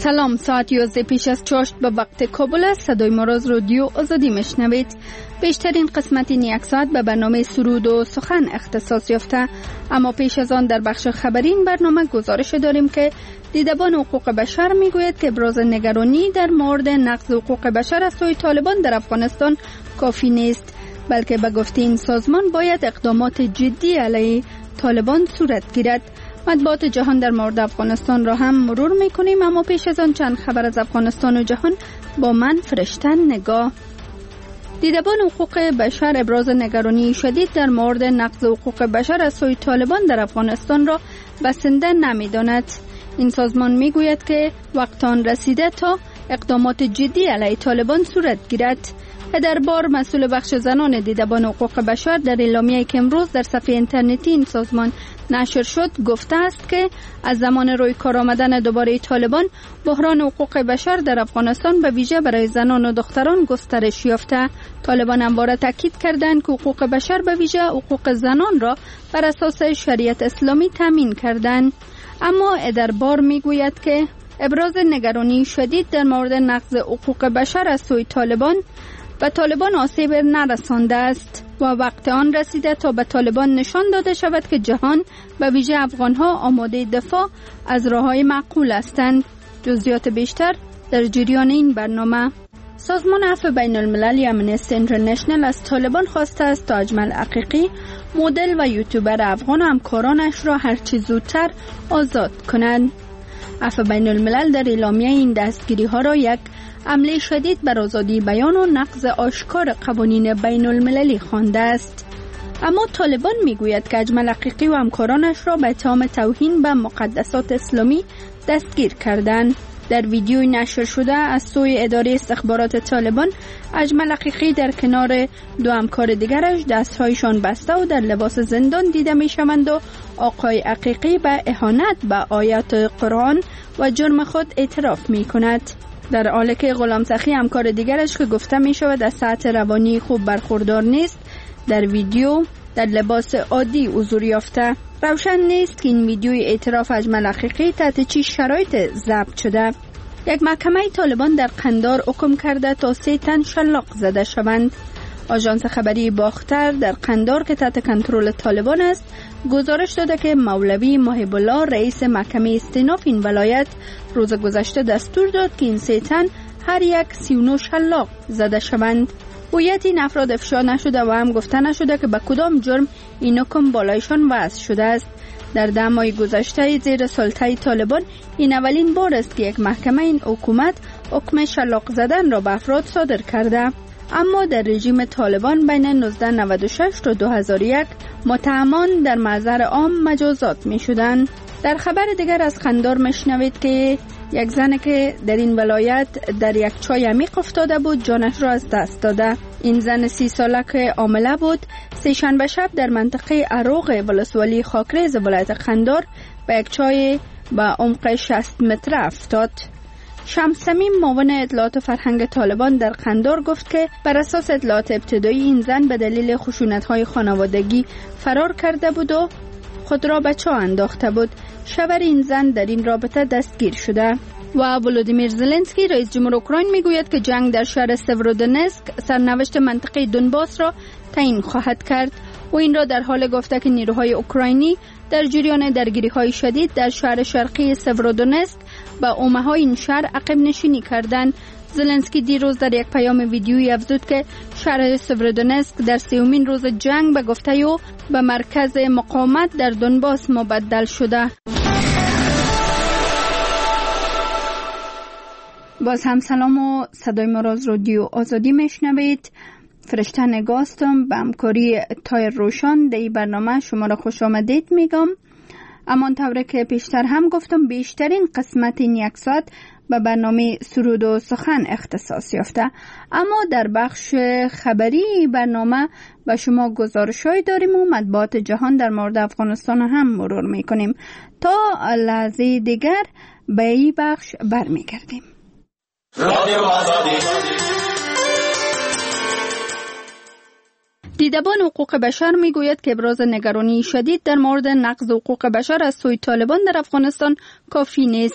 سلام، ساعت 11 پیش از چاشت به وقت کابل است. صدای ما را از رادیو آزادی میشنوید. بیشترین قسمت این یک ساعت به برنامه سرود و سخن اختصاص یافته، اما پیش از آن در بخش خبری این برنامه گزارش داریم که دیدبان حقوق بشر میگوید که ابراز نگرانی در مورد نقض حقوق بشر از سوی طالبان در افغانستان کافی نیست، بلکه به گفته این سازمان باید اقدامات جدی علیه طالبان صورت گیرد. مطبوعات جهان در مورد افغانستان را هم مرور میکنیم، اما پیش از آن چند خبر از افغانستان و جهان با من فرشته نگاه. دیدبان حقوق بشر ابراز نگرانی شدید در مورد نقض حقوق بشر از سوی طالبان در افغانستان را بسنده نمیداند. این سازمان میگوید که وقت آن رسیده تا اقدامات جدی علیه طالبان صورت گیرد. در بار مسئول بخش زنان دیدبان حقوق بشر در اعلامیه‌ای که امروز در صفحه اینترنتی این سازمان نشر شد گفته است که از زمان روی کار آمدن دوباره طالبان، بحران حقوق بشر در افغانستان به ویژه برای زنان و دختران گسترش یافته. طالبان همواره تاکید کردند که حقوق بشر به ویژه حقوق زنان را بر اساس شریعت اسلامی تامین کردند، اما ادربار میگوید که ابراز نگرانی شدید در مورد نقض حقوق بشر از سوی طالبان به طالبان آسیب نرسانده است و وقت آن رسیده تا به طالبان نشان داده شود که جهان به ویژه افغانها آماده دفاع از راههای معقول هستند. جزئیات بیشتر در جریان این برنامه. سازمان عفو بین المللی امنستی اینترنشنال از طالبان خواسته است تا اجمل عقیقی، مدل و یوتیوبر افغان و همکارانش را هرچه زودتر آزاد کنند. عفو بین الملل در اعلامیه این دستگیری ها را یک حمله شدید بر آزادی بیان و نقض آشکار قوانین بین المللی خوانده است. اما طالبان میگوید که اجمل حقیقی و همکارانش را به اتهام توهین به مقدسات اسلامی دستگیر کردند. در ویدیوی نشر شده از سوی اداره استخبارات طالبان، اجمل حقیقی در کنار دو همکار دیگرش دستهایشان بسته و در لباس زندان دیده می شوند و آقای حقیقی به اهانت به آیات قرآن و جرم خود اعتراف می کند، در حالی که غلام سخی همکار دیگرش که گفته می شود از سطح روانی خوب برخوردار نیست، در ویدیو در لباس عادی حضور یافته. روشن نیست که این ویدیوی اعتراف اجمل حقیقی تحت چه شرایط ضبط شده. یک محکمه طالبان در قندار حکم کرده تا 3 تن شلاق زده شوند. آژانس خبری باختر در قندار که تحت کنترل طالبان است گزارش داده که مولوی محب الله رئیس محکمه استئناف این ولایت روز گذشته دستور داد که این 3 تن هر یک 39 شلاق زده شوند. هویت این افراد افشا نشده و هم گفته نشده که به کدام جرم این حکم بالایشان وضع شده است. در 10 ماه گذشته زیر سلطه طالبان این اولین بار است که یک محکمه این حکومت حکم شلاق زدن را به افراد صادر کرده. اما در رژیم طالبان بین 1996 تا 2001 متهمان در محضر عام مجازات می شدند. در خبر دیگر از قندار میشنوید که یک زن که در این ولایت در یک چای عمیق افتاده بود جانش را از دست داده. این زن 30 ساله که حامله بود سه‌شنبه شب در منطقه عروق ولسوالی خاکریز ولایت قندار به یک چای به عمق 60 متر افتاد. شمس صمیم معاون اطلاعات فرهنگ طالبان در قندار گفت که بر اساس اطلاعات ابتدایی این زن به دلیل خشونت‌های خانوادگی فرار کرده بود و خود را به چاه انداخته بود. شوهر این زن در این رابطه دستگیر شده. و ولودیمیر زلنسکی رئیس جمهور اوکراین میگوید که جنگ در شهر سورودونسک سرنوشت منطقه دونباس را تعیین خواهد کرد. و این را در حال گفته که نیروهای اوکراینی در جریان درگیری‌های شدید در شهر شرقی سورودونسک با اومه‌های این شهر عقب نشینی کردند. زلنسکی دیروز در یک پیام ویدیویی افزود که شهر سورودونسک در 30مین روز جنگ به گفته او به مرکز مقاومت در دونباس مبدل شده. باز هم سلام و صدای ما را از رادیو آزادی میشنوید. فرشته نگاستم به همکاری تایر روشن در این برنامه شما را خوش آمدید میگم. اما طوری که پیشتر هم گفتم بیشترین قسمت این یک ساعت به برنامه سرود و سخن اختصاص یافته، اما در بخش خبری برنامه به شما گزارش‌هایی داریم و مطبوعات جهان در مورد افغانستان هم مرور میکنیم. تا لحظه دیگر به این بخش برمیگردیم. رادیو آزادی. دیدبان حقوق بشر میگوید که ابراز نگرانی شدید در مورد نقض حقوق بشر از سوی طالبان در افغانستان کافی نیست،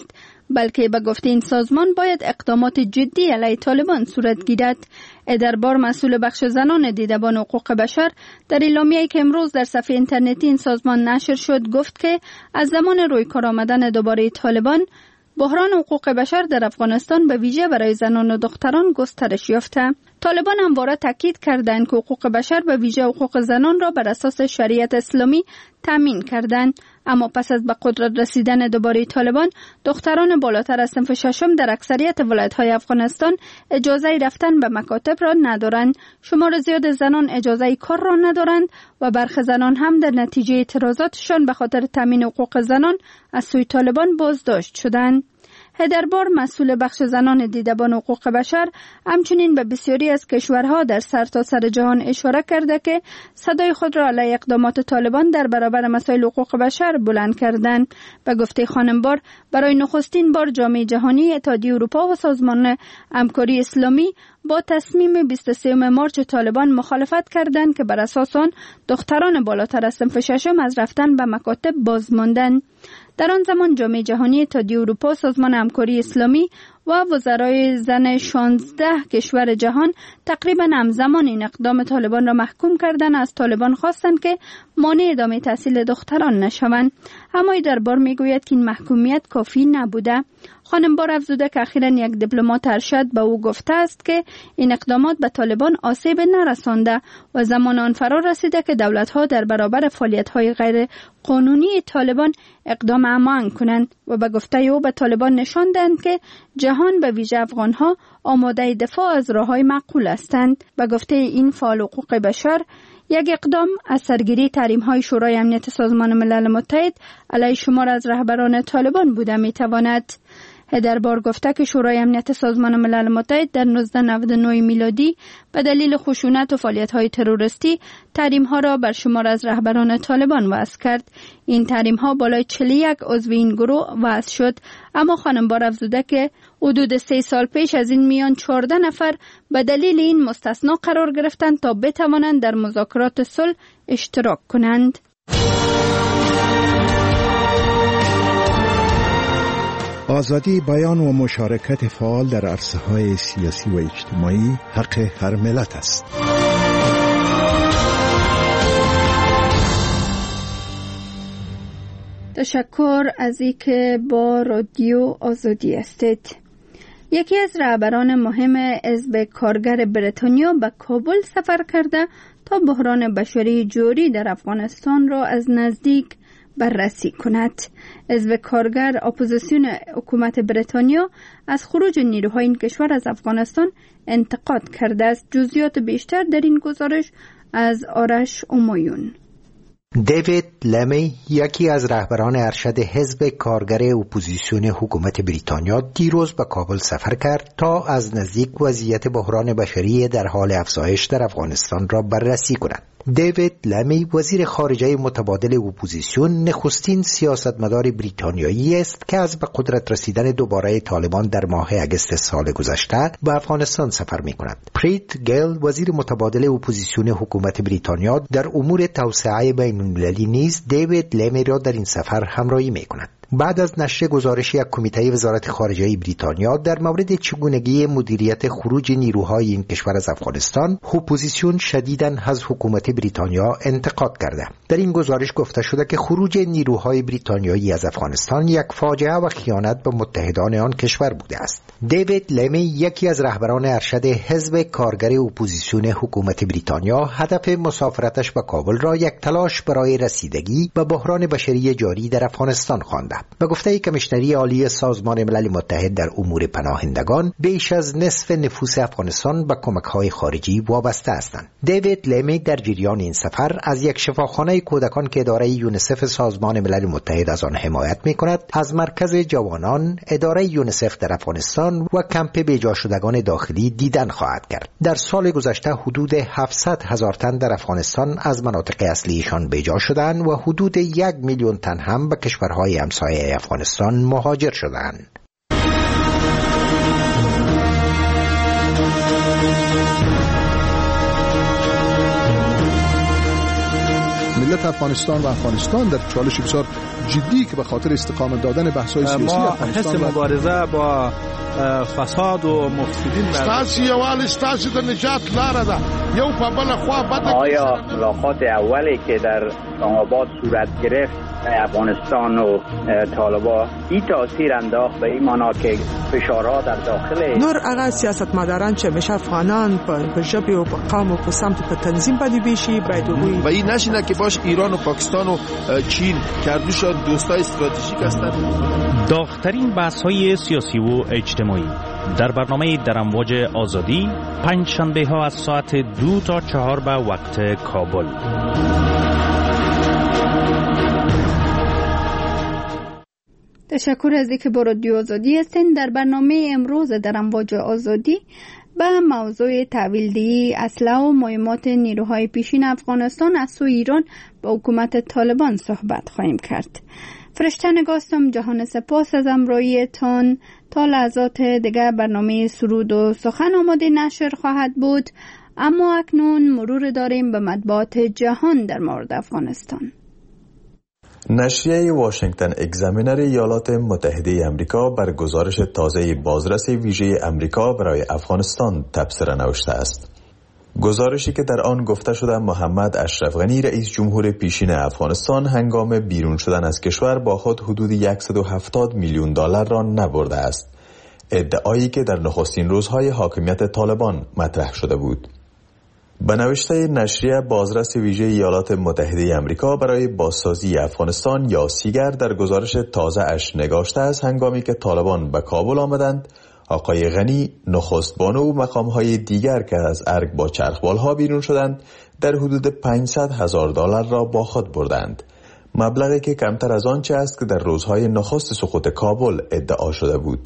بلکه به گفته این سازمان باید اقدامات جدی علیه طالبان صورت گیرد. دربار مسئول بخش زنان دیدبان حقوق بشر در اعلامیه‌ای که امروز در صفحه اینترنتی این سازمان نشر شد گفت که از زمان روی کار آمدن دوباره طالبان، بحران حقوق بشر در افغانستان به ویژه برای زنان و دختران گسترش یافته. طالبان همواره تاکید کردند که حقوق بشر به ویژه حقوق زنان را بر اساس شریعت اسلامی تامین کردند، اما پس از به قدرت رسیدن دوباره طالبان، دختران بالاتر از صنف ششم در اکثریت ولایت‌های افغانستان اجازه رفتن به مکاتب را ندارند. شمار زیاد زنان اجازه کار را ندارند و برخی زنان هم در نتیجه اعتراضاتشان به خاطر تامین حقوق زنان از سوی طالبان بازداشت شدند. دربار مسئول بخش زنان دیدبان حقوق بشر همچنین به بسیاری از کشورها در سرتاسر جهان اشاره کرده که صدای خود را علیه اقدامات طالبان در برابر مسائل حقوق بشر بلند کردند. به گفته خانم بار، برای نخستین بار جامعه جهانی، اتحادیه اروپا و سازمان همکاری اسلامی با تصمیم 23 مارچ طالبان مخالفت کردند که بر اساس آن دختران بالاتر از صنف ششم از رفتن به مکاتب باز ماندند. در آن زمان جامعه جهانی، اتحادیه اروپا، سازمان همکاری اسلامی و وزرای زن 16 کشور جهان تقریبا همزمان این اقدام طالبان را محکوم کردند. از طالبان خواستند که مانع ادامه تحصیل دختران نشوند، اما دربار میگوید که این محکومیت کافی نبوده. خانم بار افزوده که اخیراً یک دیپلمات ارشد به او گفته است که این اقدامات به طالبان آسیب نرسانده و زمان آن فرا رسیده که دولت‌ها در برابر فعالیت‌های غیر قانونی طالبان اقدام عمل کنند و به گفته او به طالبان نشان دهند که جهان به ویژه افغان‌ها آماده دفاع از راه‌های معقول هستند. به گفته این فعال حقوق بشر، یک اقدام از سرگیری تحریم‌های شورای امنیت سازمان ملل متحد علیه شمار از رهبران طالبان بوده می‌تواند. دربار گفته که شورای امنیت سازمان ملل متحد در 1999 میلادی به دلیل خشونت و فعالیت‌های تروریستی تحریم‌ها را بر شمار از رهبران طالبان وضع کرد. این تحریم‌ها بالای 41 عضو این گروه وضع شد، اما خانم بار افزوده که حدود 3 سال پیش از این میان 14 نفر به دلیل این مستثنا قرار گرفتند تا بتوانند در مذاکرات صلح اشتراک کنند. آزادی بیان و مشارکت فعال در عرصه‌های سیاسی و اجتماعی حق هر ملت است. تشکر از اینکه با رادیو آزادی هستید. یکی از رهبران مهم حزب کارگر بریتانیا به کابل سفر کرده تا بحران بشری جاری در افغانستان را از نزدیک بررسی کند. حزب کارگر اپوزیسیون حکومت بریتانیا از خروج نیروهای این کشور از افغانستان انتقاد کرده است. جزئیات بیشتر در این گزارش از آرش امایون. دیوید لمی، یکی از رهبران ارشد حزب کارگر اپوزیسیون حکومت بریتانیا، دیروز به کابل سفر کرد تا از نزدیک وضعیت بحران بشری در حال افزایش در افغانستان را بررسی کند. دیوید لمی، وزیر خارجه متبادل اپوزیسیون، نخستین سیاستمدار بریتانیایی است که از به قدرت رسیدن دوباره طالبان در ماه اگست سال گذشته به افغانستان سفر می کند. پریت گیل، وزیر متبادل اپوزیسیون حکومت بریتانیا، در امور توسعه بین المللی نیز دیوید لمی را در این سفر همراهی می کند. بعد از نشر گزارش یک کمیته وزارت خارجه بریتانیا در مورد چگونگی مدیریت خروج نیروهای این کشور از افغانستان، اپوزیسیون شدیداً از حکومت بریتانیا انتقاد کرده. در این گزارش گفته شده که خروج نیروهای بریتانیایی از افغانستان یک فاجعه و خیانت به متحدان آن کشور بوده است. دیوید لمی، یکی از رهبران ارشد حزب کارگر اپوزیسیون حکومت بریتانیا، هدف مسافرتش به کابل را یک تلاش برای رسیدگی به بحران بشری جاری در افغانستان خوانده. به گفته کمیشنری عالی سازمان ملل متحد در امور پناهندگان، بیش از نصف نفوس افغانستان به کمک‌های خارجی وابسته هستند. دیوید لمی در جریان این سفر از یک شفاخانه کودکان که اداره یونیسف سازمان ملل متحد از آن حمایت می‌کند، از مرکز جوانان، اداره یونیسف در افغانستان و کمپ بیجا شدگان داخلی دیدن خواهد کرد. در سال گذشته حدود 700,000 تن در افغانستان از مناطق اصلیشان بیجا شدند و حدود 1 میلیون تن هم به کشورهای همسایه افغانستان مهاجر شدند. ملت افغانستان و افغانستان در چالش بسیار جدی که به خاطر استقامت دادن بحث‌های سیاسی افغانستان حس مبارزه با فساد و مفسدین ستاسي یوال ستاسي د نجات لاره ده یو په بل خوا بده. آیا ملاقات اولی که در اسلام آباد صورت گرفت افغانستان و طالبان این تاثیر انداخت به این معنا که فشارها در داخل نور هغه سیاستمداران چې همیشه افغانان په ژبې او په قوم او په سمت په تنظیم باندې بیشي باید وګوري و این نشینه که باش ایران و پاکستان و چین کردوشان دوستای استراتژیک هستند. داغ‌ترین بحث‌های سیاسی و اجتماعی در برنامه در امواج آزادی پنج شنبه ها از ساعت 2 تا 4 به وقت کابل. تشکر از اینکه با رادیو آزادی هستین. در برنامه امروز در امواج آزادی به موضوع تحویلدهی اسلحه و مهمات نیروهای پیشین افغانستان از سوی ایران به حکومت طالبان صحبت خواهیم کرد. فرشته نگاستم جهان سپاس از همراهیتان. تا لحظات دیگر برنامه سرود و سخن آماده نشر خواهد بود، اما اکنون مرور داریم به مطبوعات جهان در مورد افغانستان. نشریه واشنگتن اگزامینر ایالات متحده امریکا بر گزارش تازه بازرس ویژه امریکا برای افغانستان تبصره نوشته است. گزارشی که در آن گفته شده محمد اشرف غنی رئیس جمهور پیشین افغانستان هنگام بیرون شدن از کشور با خود حدود $170 میلیون را نبرده است. ادعایی که در نخستین روزهای حاکمیت طالبان مطرح شده بود. به نوشته نشریه بازرس ویژه ایالات متحده امریکا برای بازسازی افغانستان یا سیگر در گزارش تازه اش نگاشته است هنگامی که طالبان به کابل آمدند، آقای غنی نخست بانو و مقام‌های دیگر که از ارگ با چرخبال‌ها بیرون شدند در حدود $500,000 را با خود بردند. مبلغی که کمتر از آنچه است که در روزهای نخست سقوط کابل ادعا شده بود.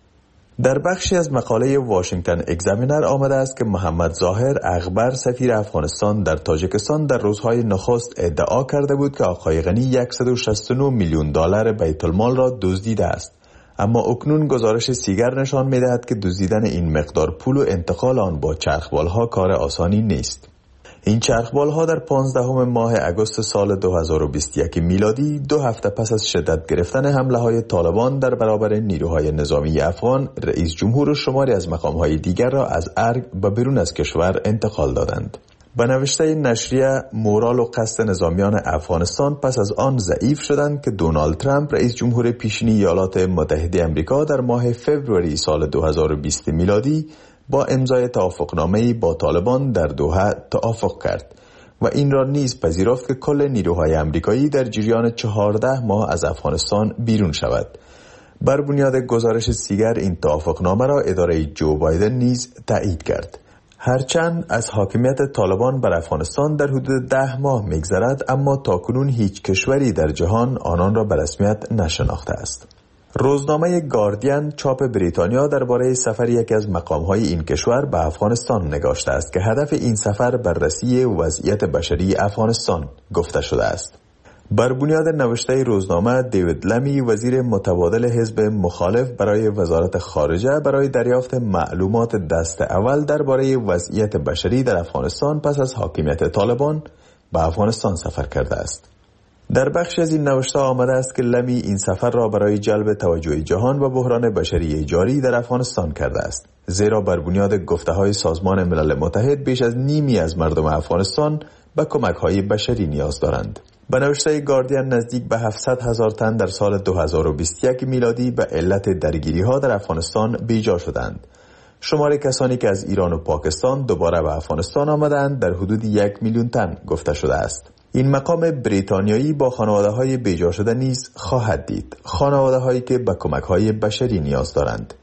در بخشی از مقاله واشنگتن اگزامینر آمده است که محمد ظاهر اغبر سفیر افغانستان در تاجیکستان در روزهای نخست ادعا کرده بود که آقای غنی $169 میلیون بیت المال را دزدیده است. اما اکنون گزارش سیگر نشان می‌دهد که دزدیدن این مقدار پول و انتقال آن با چرخبال‌ها کار آسانی نیست. این چرخبال‌ها در 15 ماه اگست سال 2021 میلادی 2 هفته پس از شدت گرفتن حمله‌های طالبان در برابر نیروهای نظامی افغان، رئیس جمهور و شماری از مقام‌های دیگر را از ارگ به بیرون از کشور انتقال دادند. به نوشته نشریه مورال و قصد نظامیان افغانستان پس از آن ضعیف شدند که دونالد ترامپ رئیس جمهور پیشین ایالات متحده آمریکا در ماه فوریه سال 2020 میلادی با امضای توافقنامه‌ای با طالبان در دوحه توافق کرد و این را نیز پذیرفت که کل نیروهای آمریکایی در جریان 14 ماه از افغانستان بیرون شود. بر بنیاد گزارش سیگر این توافقنامه را اداره جو بایدن نیز تایید کرد. هرچند از حاکمیت طالبان بر افغانستان در حدود 10 ماه می‌گذرد، اما تاکنون هیچ کشوری در جهان آنان را به رسمیت نشناخته است. روزنامه گاردین چاپ بریتانیا درباره سفر یکی از مقام‌های این کشور به افغانستان نگاشته است که هدف این سفر بررسی وضعیت بشری افغانستان گفته شده است. بر بنیاد نوشته روزنامه، دیوید لمی وزیر متبادل حزب مخالف برای وزارت خارجه برای دریافت معلومات دست اول درباره وضعیت بشری در افغانستان پس از حاکمیت طالبان به افغانستان سفر کرده است. در بخشی از این نوشته آمده است که لمی این سفر را برای جلب توجه جهان و بحران بشری جاری در افغانستان کرده است، زیرا بر بنیاد گفته‌های سازمان ملل متحد بیش از نیمی از مردم افغانستان به کمک‌های بشری نیاز دارند. به نوشته گاردین نزدیک به 700,000 تن در سال 2021 میلادی به علت درگیری‌ها در افغانستان بیجا شدند. شمار کسانی که از ایران و پاکستان دوباره به افغانستان آمدند در حدود 1 میلیون تن گفته شده است. این مقام بریتانیایی با خانواده‌های بیجا شده نیز خواهد دید، خانواده‌هایی که به کمک‌های بشری نیاز دارند.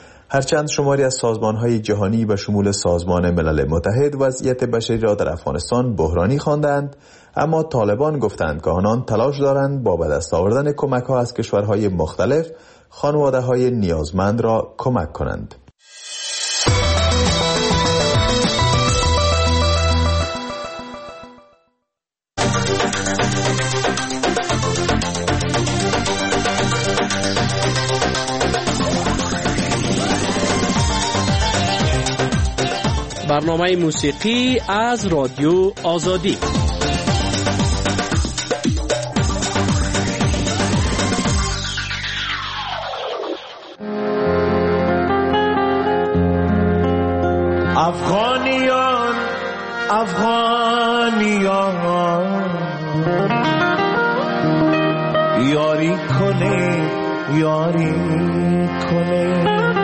هرچند شماری از سازمان‌های جهانی به شمول سازمان ملل متحد وضعیت بشری را در افغانستان بحرانی خواندند، اما طالبان گفتند که آنان تلاش دارند با به دست آوردن کمک‌ها از کشورهای مختلف خانواده‌های نیازمند را کمک کنند. برنامه موسیقی از رادیو آزادی. افغانیان یاری کنه یاری کنه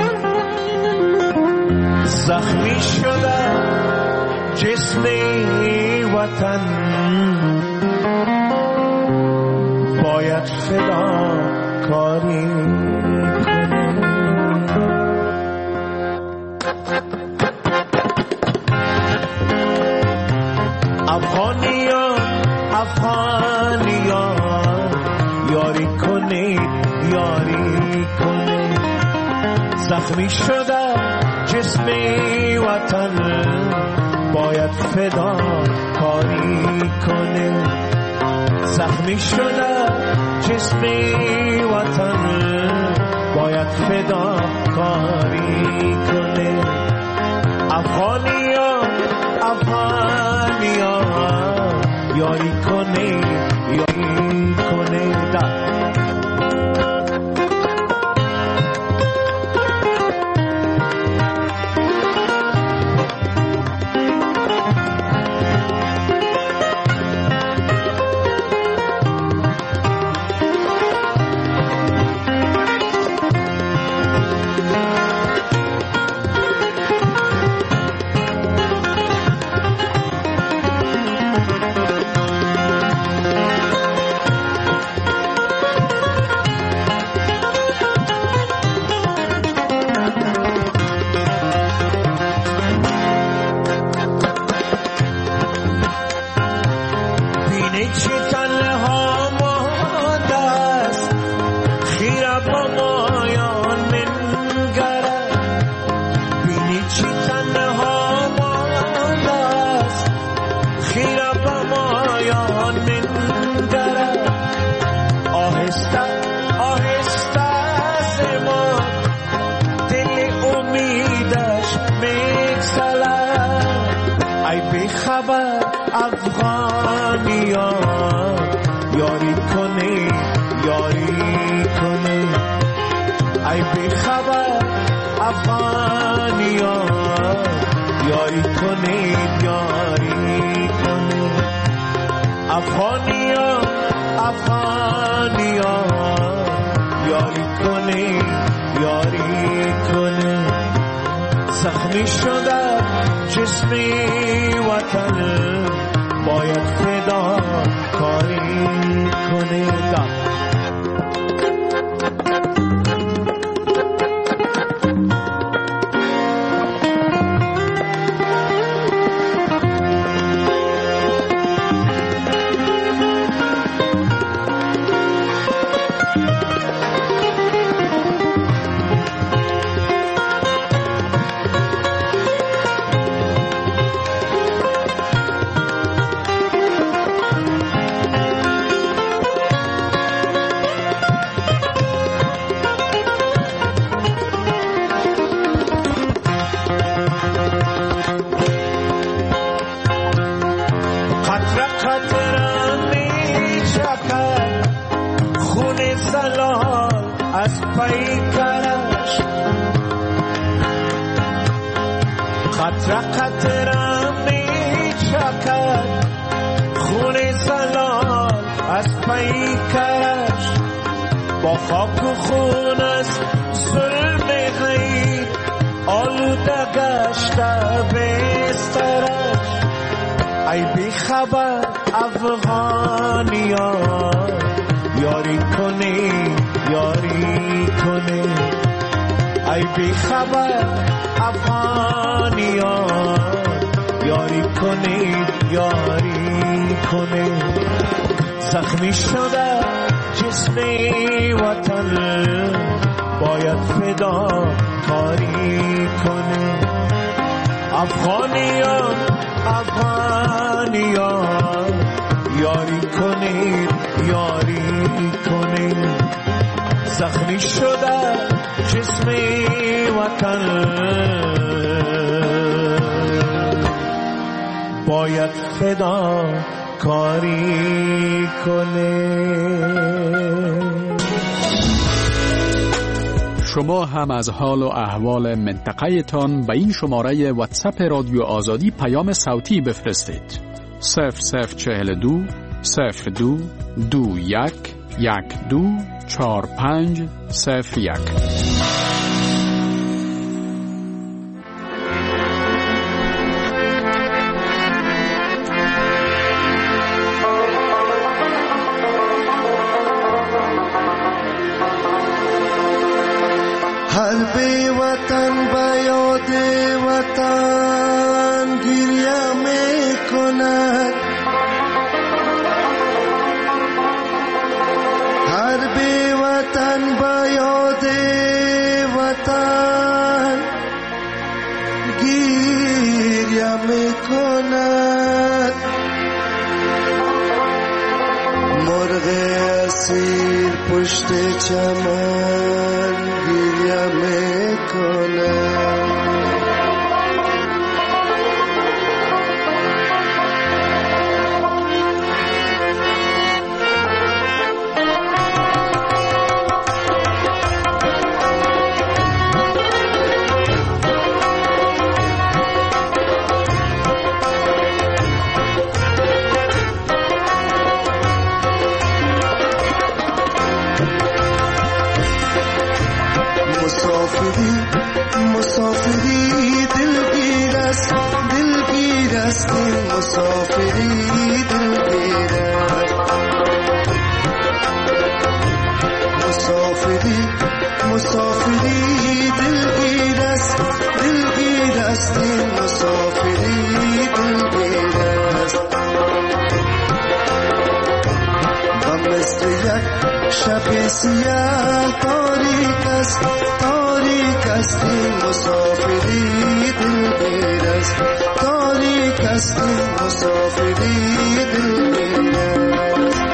زخمی شده جسم وطن باید فدا کاری کنه افغانیان افغانیان یاری کنید یاری کنید زخمی شده جسم وطن باید فدا کاری کنه زخمی شده جسم وطن باید فدا کاری کنه افغانیان افغانیان یاری کنه یاری کنه زخمی شده جسم وطن باید فدا کاری کنه با خاک و خون از ظلم غیر آلوده گشته بسترش ای بی خبر افغانیان یاری کنی یاری کنی ای بی خبر افغانیان یاری کنی یاری کنی زخمی شده جسم وطن باید فدا کاری کنه افغانیان افغانیان یاری کنید یاری کنید زخمی شده جسم وطن باید فدا کاری کنه. شما هم از حال و احوال منطقه تان به این شماره واتساپ رادیو آزادی پیام صوتی بفرستید. 0042 02 21 12 45 01. هر بی وطن با یاد وطن گریه می کند، هر بی وطن با یاد وطن گریه می کند. مرغ اسیر پشت چمن گریه می کند. مسافری دلگیر است، دلگیر است این مسافری دلگیر است. مسافری دلگیر است، دلگیر است این مسافری دلگیر است. و مثل یک شب سیاه تاریک است، تاریک است این مسافری دلگیر است، تاریک است این مسافری دلگیر است.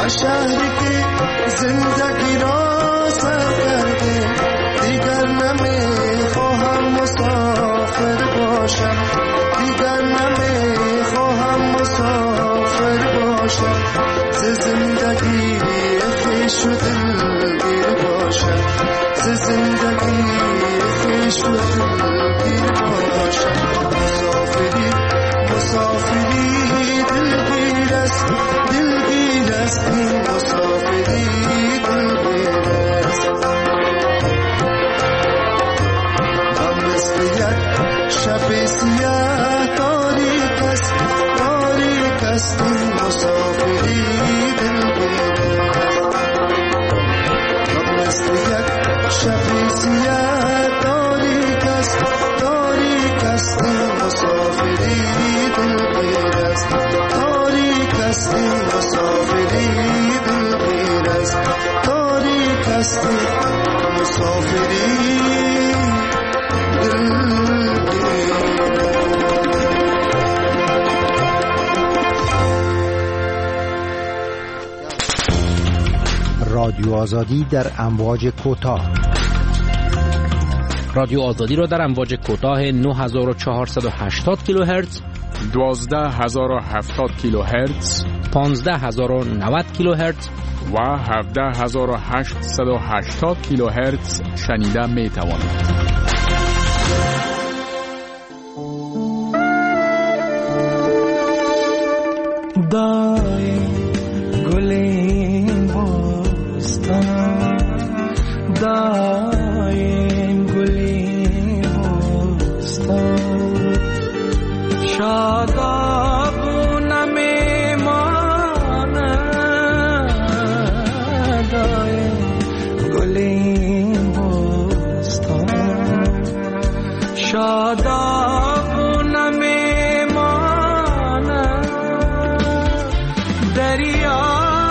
شهری که زندگی را سر کرده دیگر نمیخواهم مسافر باشم دیگر نمیخواهم مسافر باشم ز زندگی خویش و دلگیر باشم ز زندگی خویش و دلگیر باشم مسافری مسافری دلگیر است دلگیر است این مسافری دلگیر است غم مثل یک شب سیاه تاریک است تاریک است این مسافری دلگیر است غم مثل یک شب سیاه تاریک است تاریک است این مسافری دلگیر است تاریک است این مسافری دلگیر است تاریک است این مسافری رادیو آزادی در امواج کوتاه. رادیو آزادی را در امواج کوتاه 9480 کیلوهرتز، 12070 کیلوهرتز، 15090 کیلوهرتز و 17880 کیلوهرتز شنیده می توانید. دای گلین بستان دای گلین بستان شادابونه میماند دای گلین بستان شادابونه میماند دریا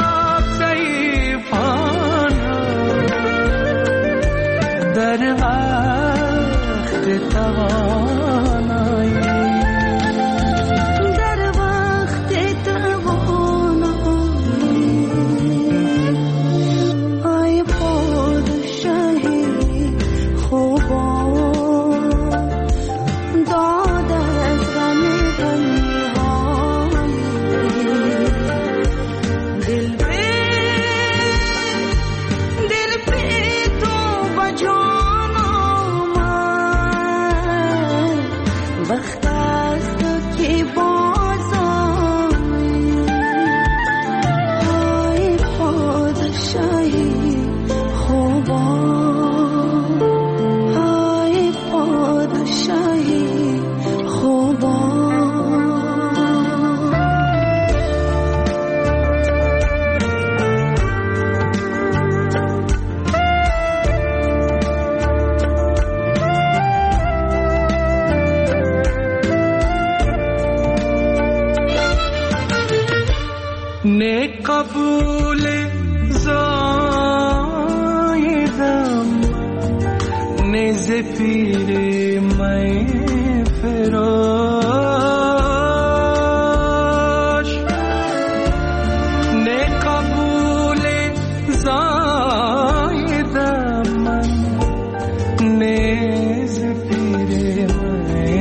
در وقت توانایی در وقت توانایی ای پادشاهی خوبان داد از غم غمی‌هایی دل به تو بجان وقت است که باز آیی ای پادشاهی خوبان ای پادشاهی خوبان ne kabul zaidam ne zefire mai ferosh ne kabul zaidam ne zefire mai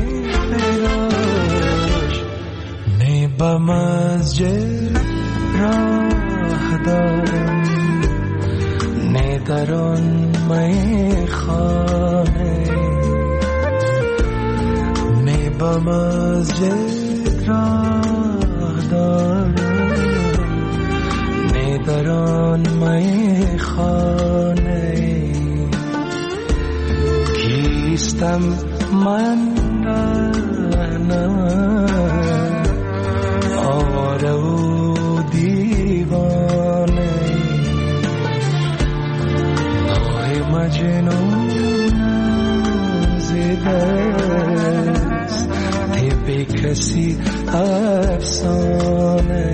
ferosh ne ba masjid راه دارم نه در آن میخانه نه با مسجد راه دارم نه در آن میخانه کیستم من رهنم آواره و دیوانه آه مجنون زدست به کسی افسانه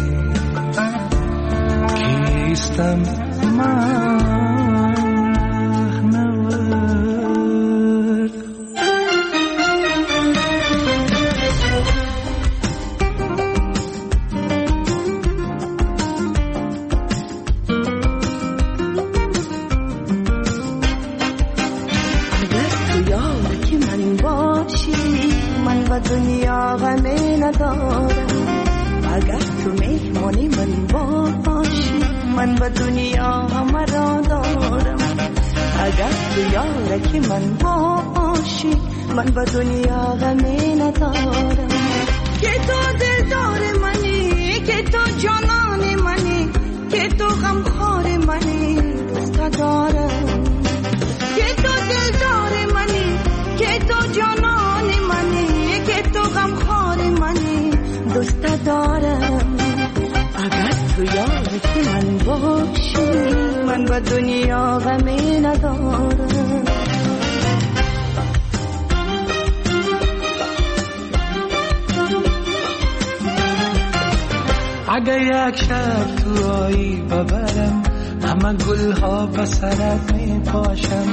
کیستم من و دنیا غمی ندارم. اگر تو مهمانی من باشی من و دنیا همه را دارم. اگر تو یارکی من باشی من و دنیا غمی ندارم. که تو دلدار منی، که تو جانان منی، که تو غمخوار منی، دوست دارم. که تو دلدار منی، که تو جانان منی، که تو غمخوار منی، دوست دارم. اگر تو یارکی من باشی من با دنیا غمی ندارم. اگه یک شب تو آیی ببرم همه گلها به سرت می پاشم.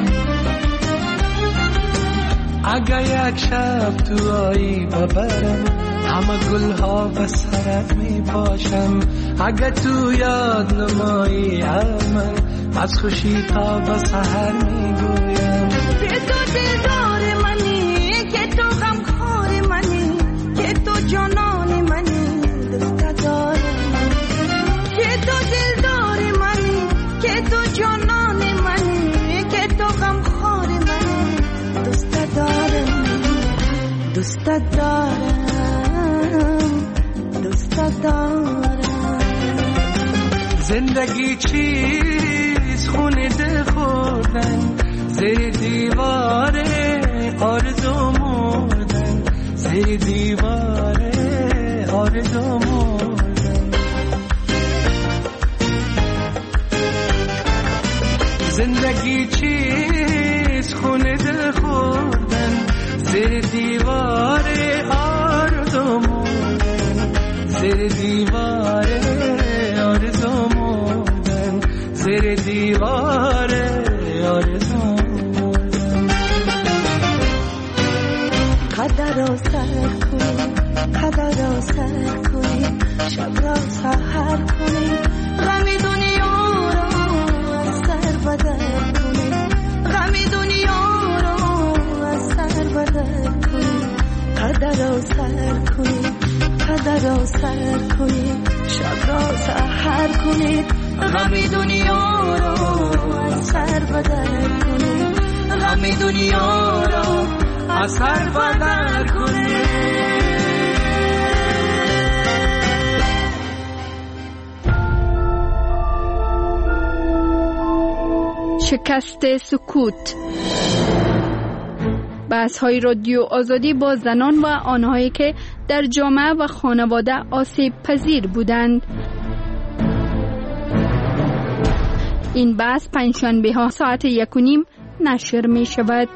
اگه یک شب تو آیی ببرم همه گلها به سرت می پاشم. اگه تو یاد نمایی من از خوشی تا به سحر می گویم. که تو دلدار منی، که تو غمخوار منی، که تو جانان منی، دوست دارم. که تو دلدار منی، که تو جانان منی، که تو غمخوار منی، دوست دارم. دوست دارم، دوست دارم. زندگی چیز خونه دل خوردن، زیر دیوار آرزو مردن، زیر دیوار آرزو مردن. زندگی چیز خونه دل خوردن، زیر دیوار آرزو مردن، زیر دیوار آرزو مردن، زیر دیوار آرزو مردن. قدر را سر کنی، قدر را سر کنی، شب را سحر کنی، غم دنیا را از سر بدر کنی، غم دنیا را از سر بدر کنی. قدر را سر کنی، قدر را سر کنی، شب را سحر کنی، غم دنیا را از سر بدر کنی، غم دنیا را از سر بدر کنی. شکست سکوت. بحث‌های رادیو آزادی با زنان و آنهایی که در جامعه و خانواده آسیب پذیر بودند. این بحث پنجشنبه‌ها ساعت 1:30 نشر می شود.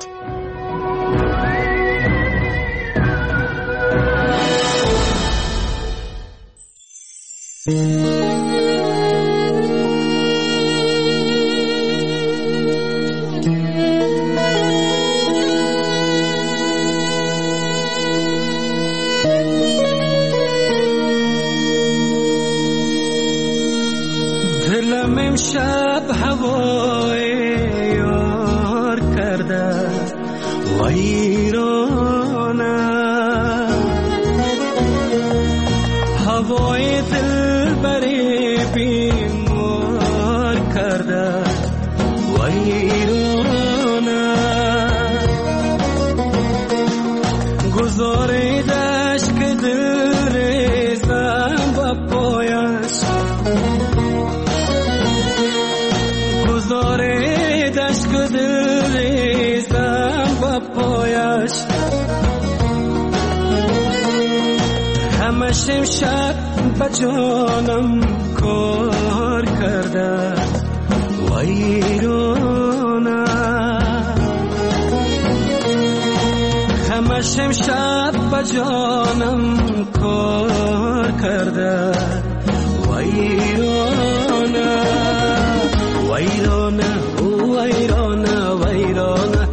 دلم امشب هوای یار کرده ویرانه، هوای دل بری بیمار کرده ویرانه. گذاریدش که دل ریزم با پایش، گذاریدش که دل ریزم با پایش. همش امشب با جانم کار کرده ویرانه، همش امشب با جانم کار کرده ویرانه. ویرانه ویرانه ویرانه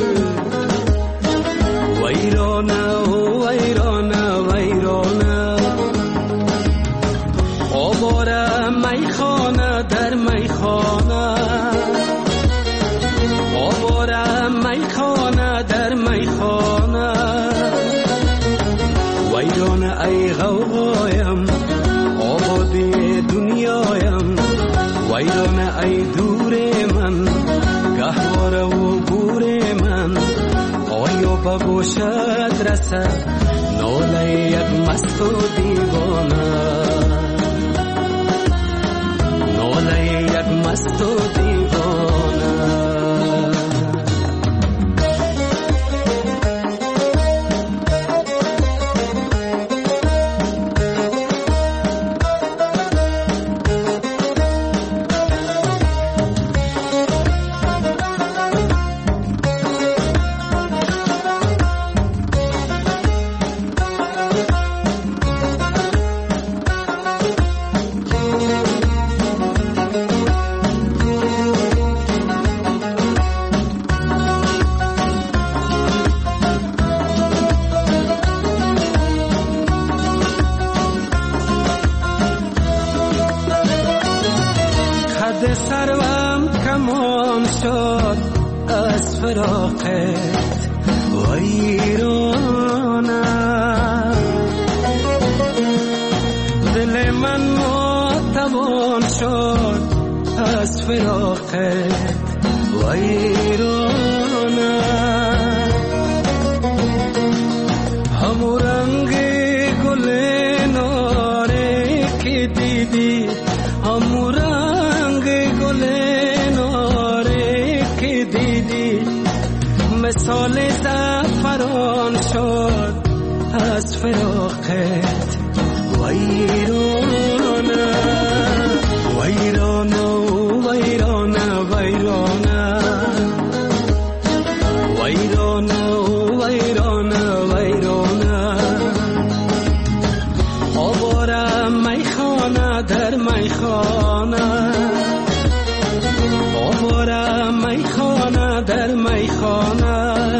ویرانه ویرانه ویرانه. آواره میخانه در میخانه، آواره میخانه در میخانه. ای غوغایم آبادی دنیایم ویران ای دور من گهواره و گور من آیا با گوشت رسد ناله یک مست و دیوانه ناله یک مست و دیوانه سروم کمان شد از فراقت ویرانه دل من ماتوان شد از فراقت ویرانه همو رنگ گل ناره که دیدی همو مثال زعفران شد از فراقت ویرانه ویرانه ویرانه ویرانه ویرانه ویرانه ویرانه آواره میخانه در میخانه آواره میخانه در میخانه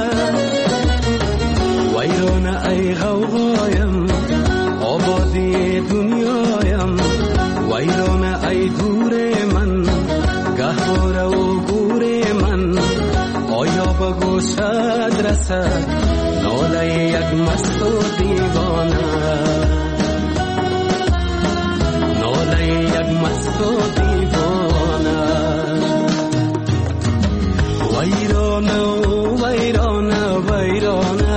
ویرانه ای غوغایم آبادی دنیایم ویرانه ای دور من گهواره و گور من آیا به گوشت رسد ناله یک مست و دیوانه ناله یک مست و دیوانه ویرانه ویرانه ویرانه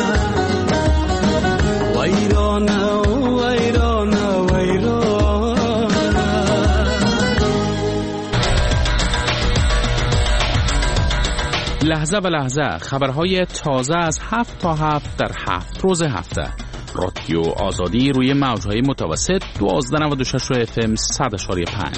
ویرانه ویرانه ویرانه لحظه به لحظه خبرهای تازه از 7 تا 7 در 7 روز هفته. رادیو آزادی روی موجهای متوسط 1296 FM 100.5.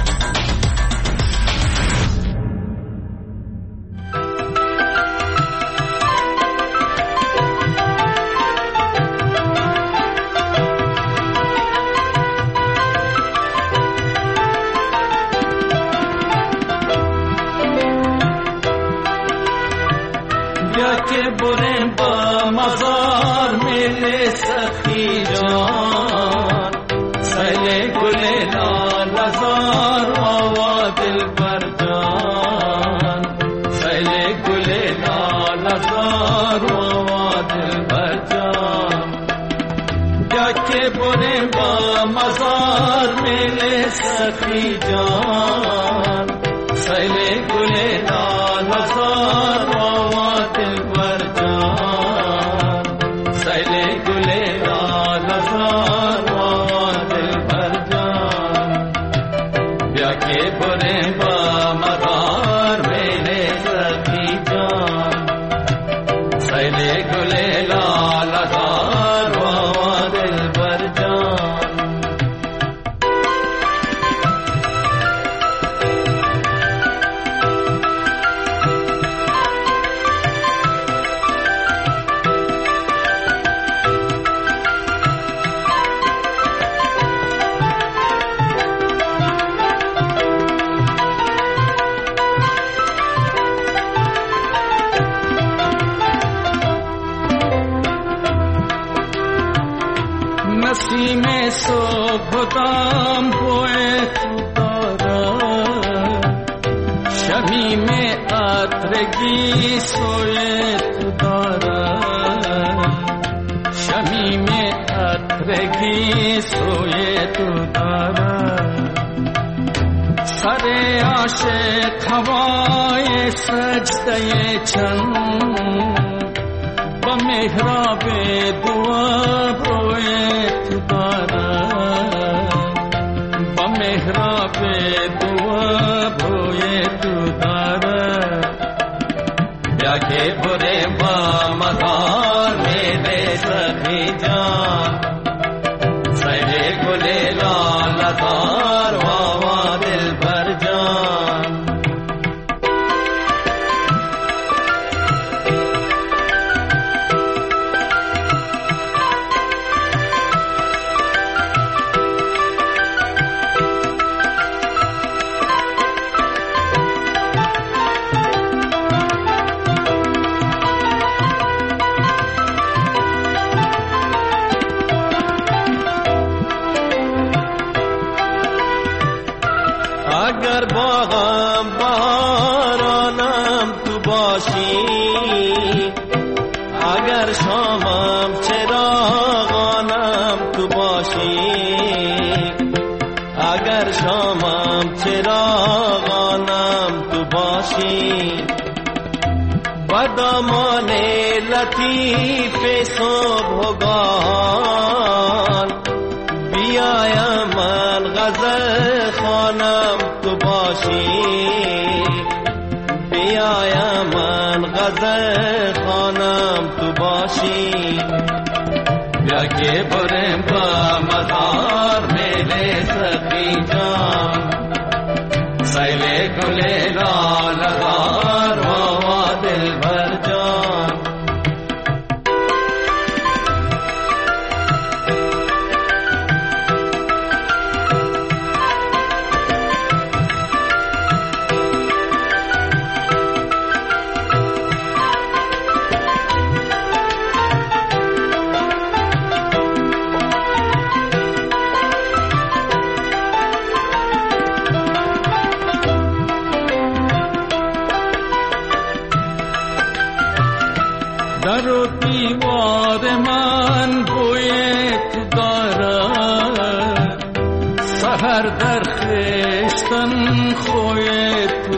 نسیم صبح دام بوی تو دارد شمیم عطرگی سوی تو دارد شمیم عطرگی چهرگی سوی تو دارد سر عاشق هوای سجده چند با محراب دعا روی تو دارد با محراب دعا روی تو دارد بیا که بره با مزار میره سخی جان سیل گل لال زار واوا دل بر جان اگر باغم بارانم تو باشی اگر شامم چراغانم تو باشی اگر شامم چراغانم تو باشی با دامان لطیف صبحگان بیایم من غزل خوانم تو باشی بیایم من غزل خوانم تو باشی بیا که برم با مزار میل سخی جان سیل گل لال زار واوا دل بر جان در و دیوار من بوی تو دارد سحر در خشتن خوی تو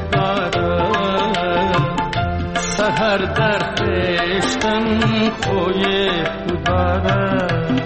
دارد سحر در خشتن خوی تو دارد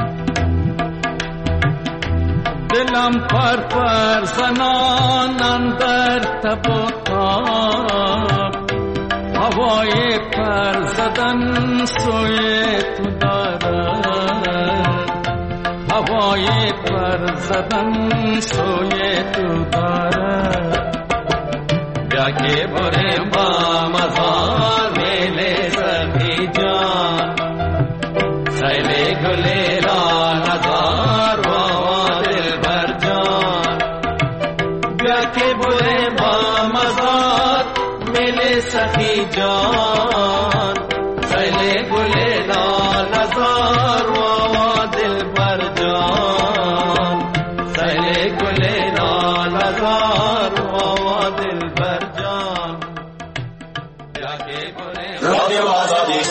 دلم پر زنان اندر تب و تاب هوای پر زدن سوی تو دارد هوای پر زدن سوی تو دارد بیا که برم با مزار میل سخی جان سیل گل لال زار واوا دل بر جان بیا که برم با مزار میل سخی جان سیل گل لال زار واوا دل بر جان سیل گل لال زار واوا دل بر جان بیا که برم رادیو آزادی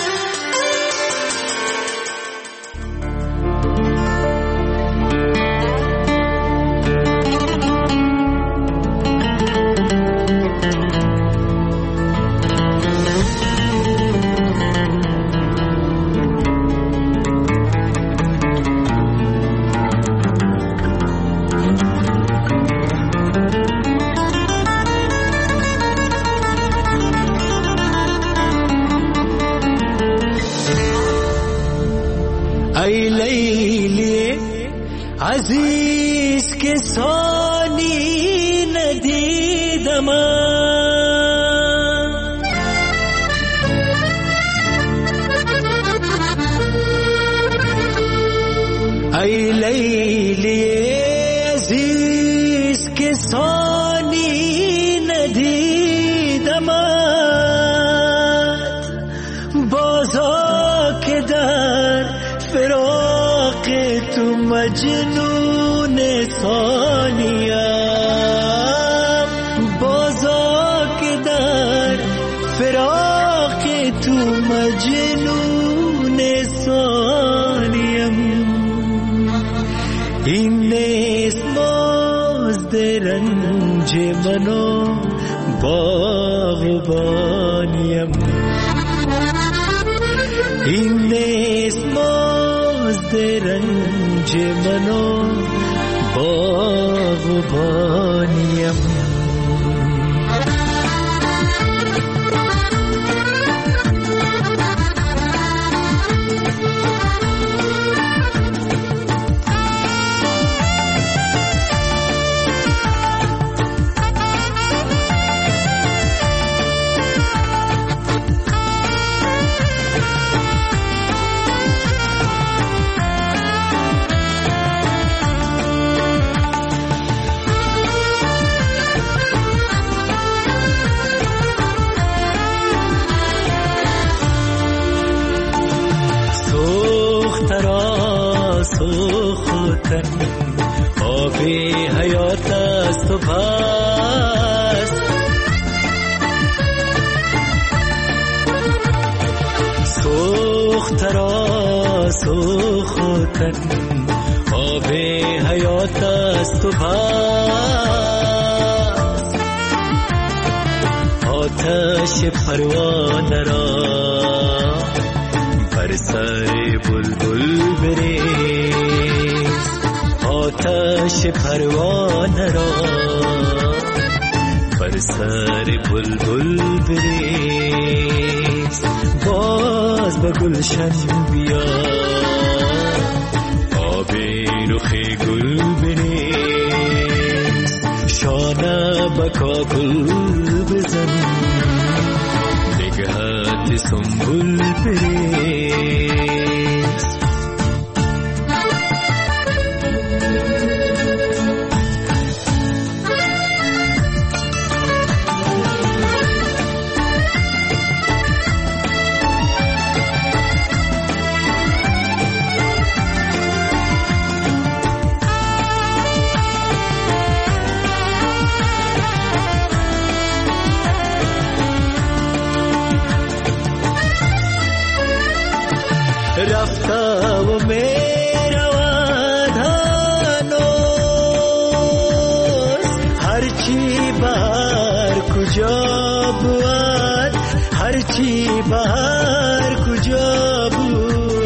ای لیلی عزیز که سالی ندیدم ای لیلی عزیز که سالی ندیدم بازا که در فراق تو مجنون ثانیم بازا که در فراق تو مجنون ثانیم رنج منو باغبانیم این نیست مزد رنج منو باغبانیم آب حیات است و بس سوخترا سوختن آب حیات است و بس آتش پروانه را بر سر بلبل بریز آتش پروانه را بر سر بلبل بریز باز به گلشن بیا آب رخ گل بریز شانه به کاکل بزن نگهت سنبل بریز رفته و میرود هنوز هرچی بهر کجا بود هرچی بهر کجا بود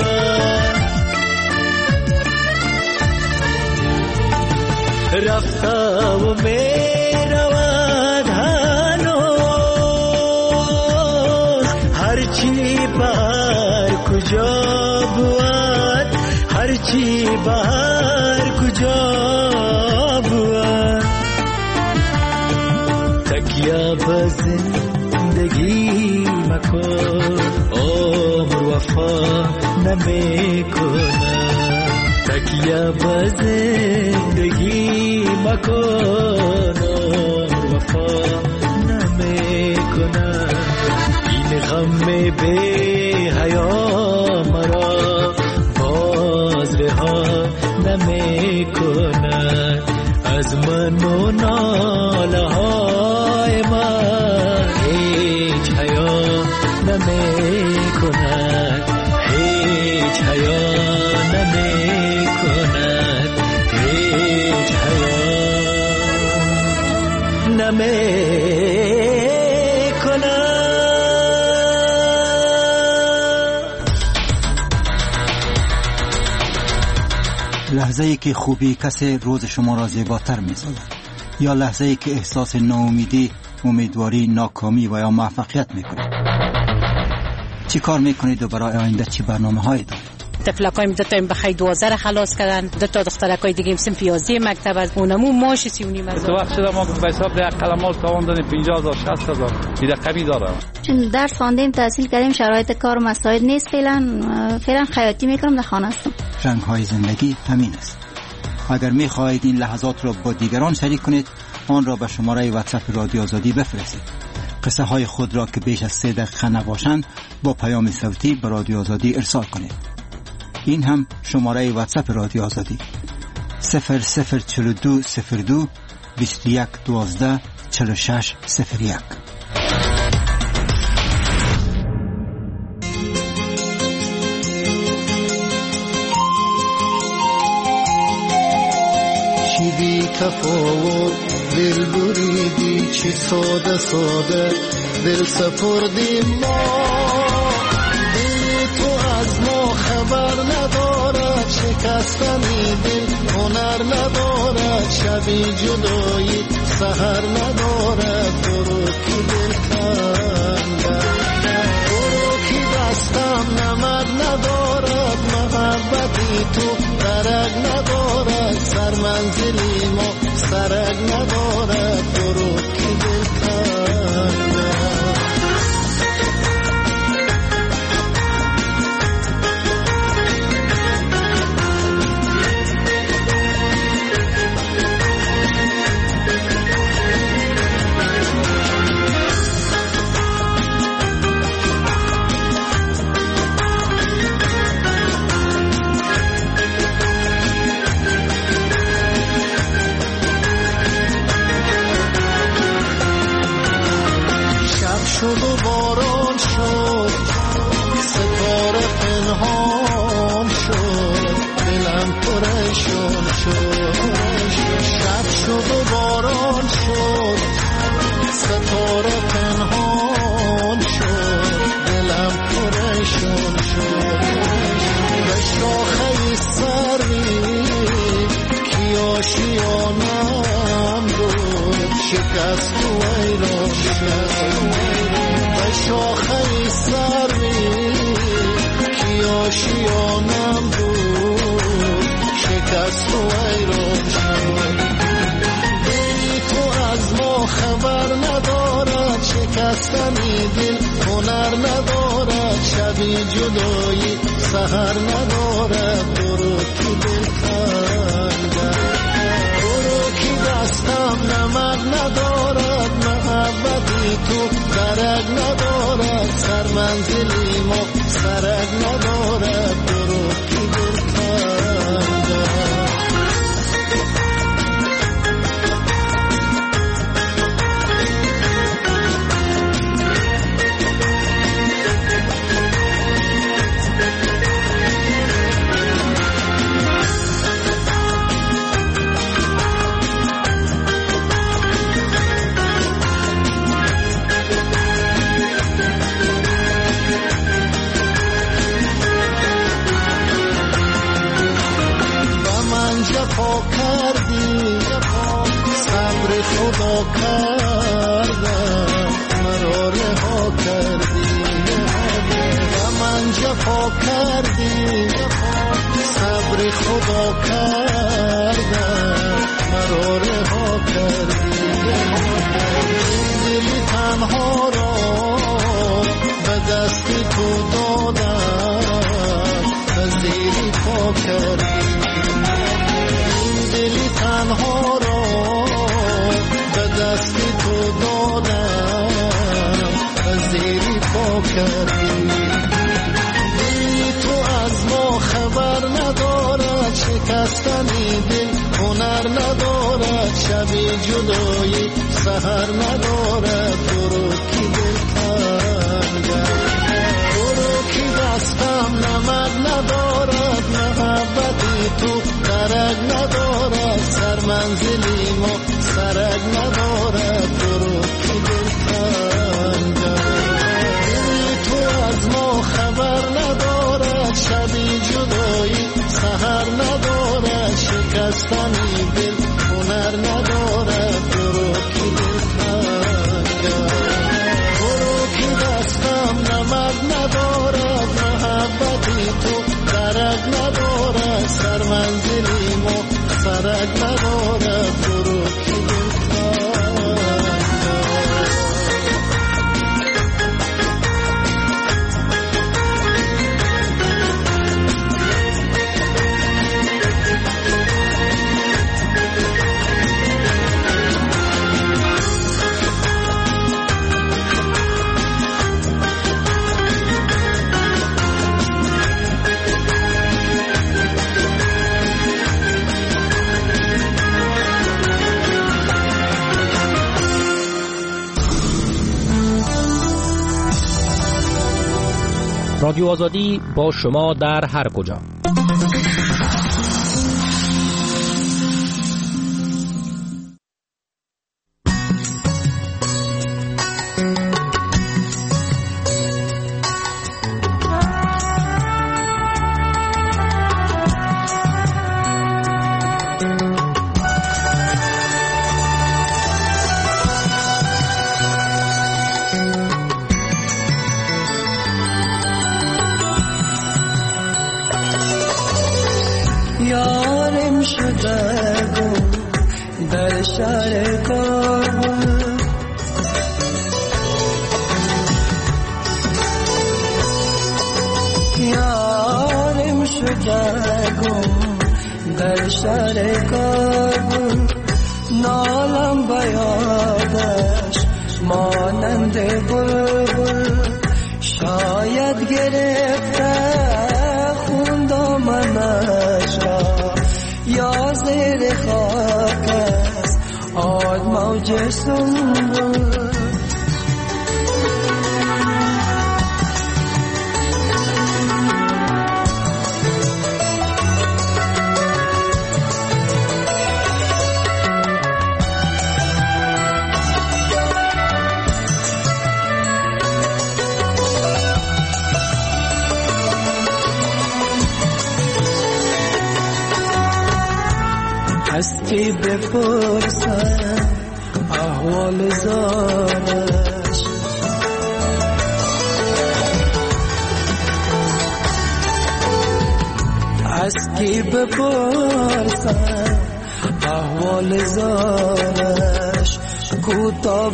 رفته و میرود هنوز هرچی بهر کجا هرچی بهر کجا بود تکیه به زندگی مکن عمر وفا نمیکنه تکیه به زندگی مکن عمر وفا نمیکنه این غم بی حیا مرا نمی کند از من و ناله های من هیچ حیا نمی کند هیچ حیا نمی کند هیچ حیا نمی لحظه‌ای که خوبی کسی روز شما را زیباتر می‌سازد یا لحظه‌ای که احساس ناامیدی، امیدواری، ناکامی و یا موفقیت می‌کنید. چی کار می‌کنید و برای آینده چی برنامه‌هایی دارید؟ طفلکایم دو تا بخای 12 خلاص کردن، دو تا دخترکای دیگه هم سنف 11 مکتب از اونمو ماش 3.5 تو وقت شده ما به حساب ده قلمال تاوان دادیم 50000 60000 دیگه کمی داره. چون درس خواندیم تحصیل کردیم شرایط کار مساعد نیست فعلا خیاطی میکنم در خانه هستم. رنگ‌های زندگی همین است. اگر می‌خواهید این لحظات را با دیگران شریک کنید آن را به شماره واتساپ رادیو آزادی بفرستید. قصه های خود را که بیش از 3 دقیقه نباشند با پیام صوتی به رادیو آزادی ارسال کنید. این هم شماره واتساپ رادیو آزادی 004202 2112 4601. تفاوت دل بریدی چی ساده ساده دل سپردیم ما دل تو از ما خبر ندارد شکستنی دل هنر ندارد شبی جدایی سحر ندارد برو کی دل کنده برو کی دستم نمد ندارد محبتی تو درک ندارد سر منزلی ما سرک ندارد برو کی دل کنده شد و باران شد ستاره پنهان شد دلم پریشان شد شب شد و باران شد ستاره پنهان شد دلم پریشان شد به شاخه سری کی آشیانم بود شکست و ایران شد شاخه سری کی آشیانم بود شکست و ایران شد دل تو از ما خبر ندارد شکستنی دل هنر ندارد شبی جدایی سحر ندارد برو کی دل کنده برو کی دستم نمد ندارد محبتی تو درک ندارد سر منزلی ما سرک ندارد برو کی دل کنده جفا کردی صبر خدا کردم مرا رها کردی و من جفا کردی صبر خدا کردم مرا رها کردی دل تنها را به دست تو دادم از دیری پا کردی دلی تنها را به دست تو دادم از دیری پا کردی دلی تو از ما خبر ندارد شکستنی دل هنر ندارد شبی جدایی سحر ندارد برو کی دل کنده برو کی دستم نمد ندارد محبتی تو درک ندارد سر منزلی ما سرک ندارد برو کی دل کنده دل تو از ما خبر ندارد شبی جدایی سحر ندارد شکستنی دل هنر ندارد برو کی دل کنده برو کی دستم نمد ندارد محبتی تو درک ندارد سر منزلی ما سرک ندارد برو کی دل کنده رادیو آزادی با شما در هر کجا. یارم شده گم در شهر کابل. یارم شده گم در شهر کابل، نالم بیادش مانند بلبل، شاید گرفته خون دامنش را یا زیر خاک است آد موج سنبل. هستی بپرسم احوال زارش، هستی بپرسم احوال زارش، کوتا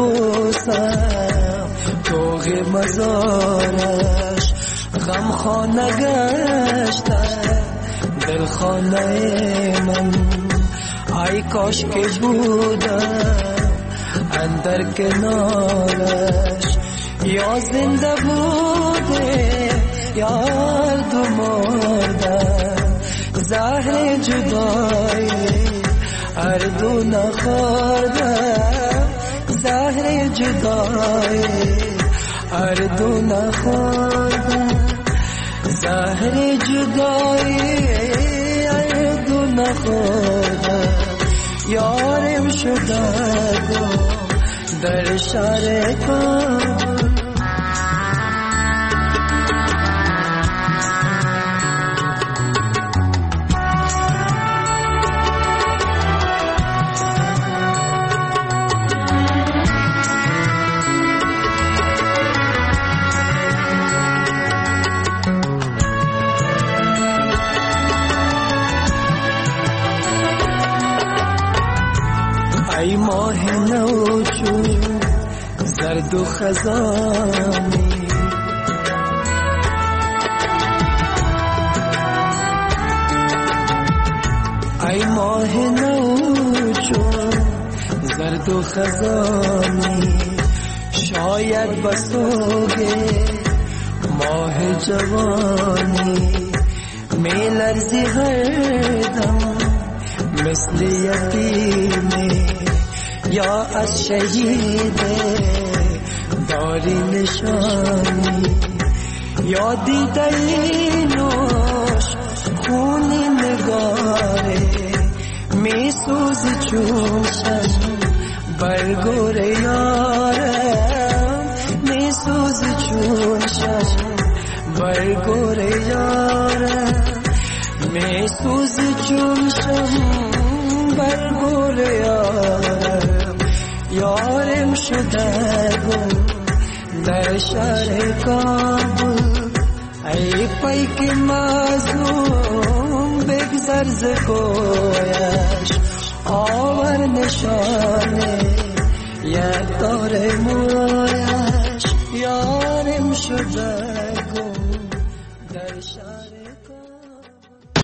ببوسم توغ مزارش، غم خانه گشته دل خانه من، ای کاش که بودم اندر کنارش، یا زنده بوده یا دو مردم، زهر جدایی هر دو نخوردم، زهر جدایی هر دو نخوردم، زهر جدایی هر دو نخوردم. یارم شده گم در شهر کابل. ای ماه نو چون زرد و خزانی، ای ماه نو چون زرد و خزانی، شاید بسوگه ماه جوانی، می لرزی هر دم مثل یتیمی، یا از شهید داری نشانی، یا دیده نوش خونی نگاره، می سوزی چون شم برگور یارم، می سوزی چون شم برگور یارم، می سوزی چون شم برگور یارم. یارم شده گم در شهر کابل، ای پیک مظلوم بگذر ز کویش، آور نشانه یک دار مویش. یارم شده